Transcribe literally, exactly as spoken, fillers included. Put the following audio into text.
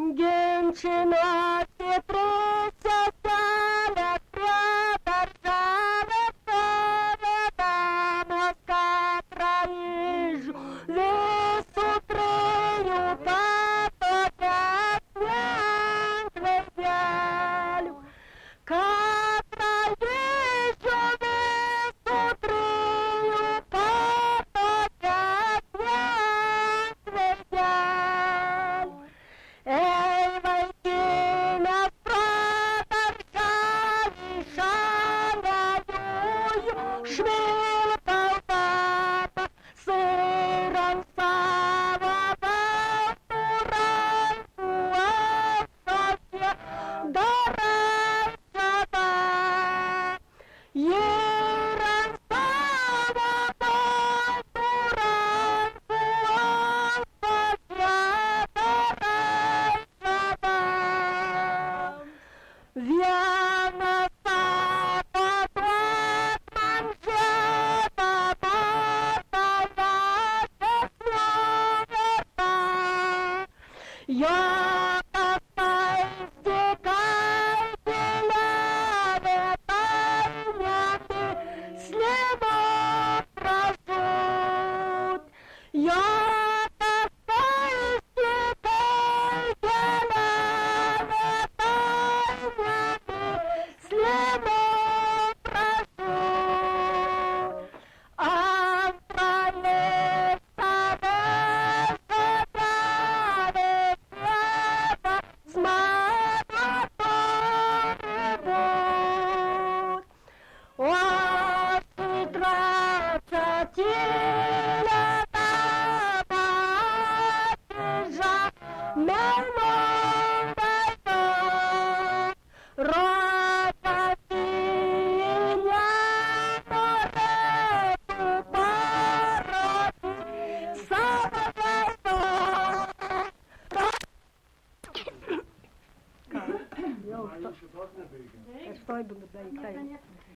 Ginčinosi prisėselė prie darželio, stovėdamos katrą iš visų trijų patogesnė ant veidelių. Katrą iš jų visų trijų patogesnė ant veidelių. Ei, vaikinės pro darželį šalia jųjų švilpau papą, sirant savo baltų rankų apsakė, darai sava. Jį savo baltų rankų apsakė, darai sava. Vienas sako, duok man žiedą, botą lašesnio vertą. Jokas paisdikai tylėvė painioti slimo pražūt. Jokas paisdikai tylėvė painioti slimo pražūt. Antralis save žadavė Dievą, smagu turi būt. O aš į trečią tylią tavo atsižą, melnundai daug. Rodas į nenorėtų parodyti savo veido. Estoy donde está ahí.